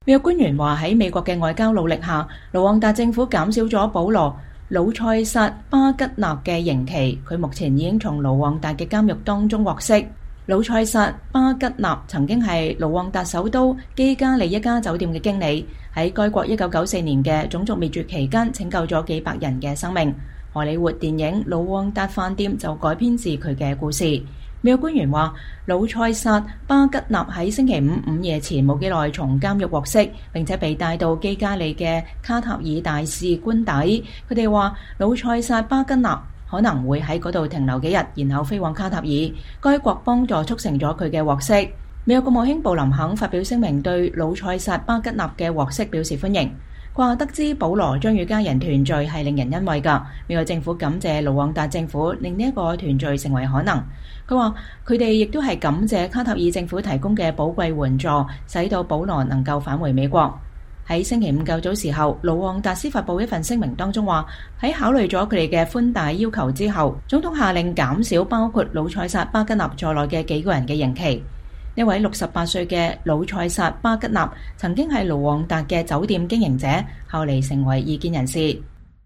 有官員話喺美國嘅外交努力下，盧旺達政府減少咗保羅·魯塞薩·巴吉納嘅刑期，佢目前已經從盧旺達嘅監獄當中獲釋。魯塞薩·巴吉納曾經係盧旺達首都基加利一家酒店嘅經理，喺該國1994年嘅種族滅絕期間拯救咗幾百人嘅生命。荷里活電影《盧旺達飯店》就改編自佢嘅故事。有官員話，魯塞薩·巴吉納喺星期五午夜前冇幾耐從監獄獲釋，並且被帶到基加利嘅卡塔爾大使官邸。佢哋話，魯塞薩·巴吉納可能會喺嗰度停留幾日，然後飛往卡塔爾。該國幫助促成咗佢嘅獲釋。美國國務卿布林肯發表聲明，對魯塞薩·巴吉納嘅獲釋表示歡迎。佢話得知保羅將與家人團聚係令人欣慰㗎。美國政府感謝盧旺達政府令呢一個團聚成為可能。佢話佢哋亦都係感謝卡塔爾政府提供嘅寶貴援助，使到保羅能夠返回美國。喺星期五較早時候，盧旺達司發布一份聲明當中話，喺考慮咗佢哋嘅寬大要求之後，總統下令減少包括魯塞薩·巴吉納在內嘅幾個人嘅刑期。呢位68歲嘅魯塞薩·巴吉納曾經係盧旺達嘅酒店經營者，後嚟成為異見人士。